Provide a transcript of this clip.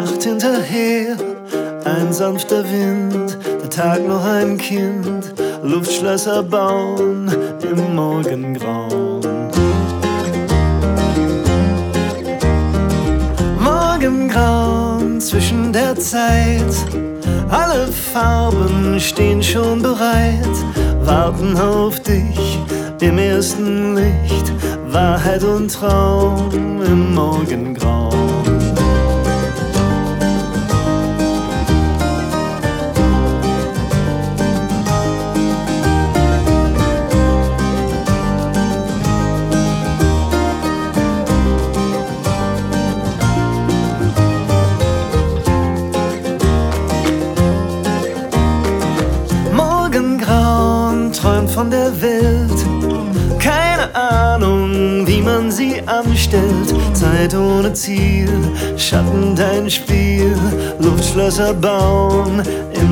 Nacht hinterher, ein sanfter Wind, der Tag noch ein Kind, Luftschlösser bauen im Morgengrauen. Morgengrauen zwischen der Zeit, alle Farben stehen schon bereit, warten auf dich im ersten Licht, Wahrheit und Traum im Morgengrauen. Morgengrauen träumt von der Welt, keine Ahnung, wie man sie anstellt. Zeit ohne Ziel, Schatten dein Spiel, Luftschlösser bauen im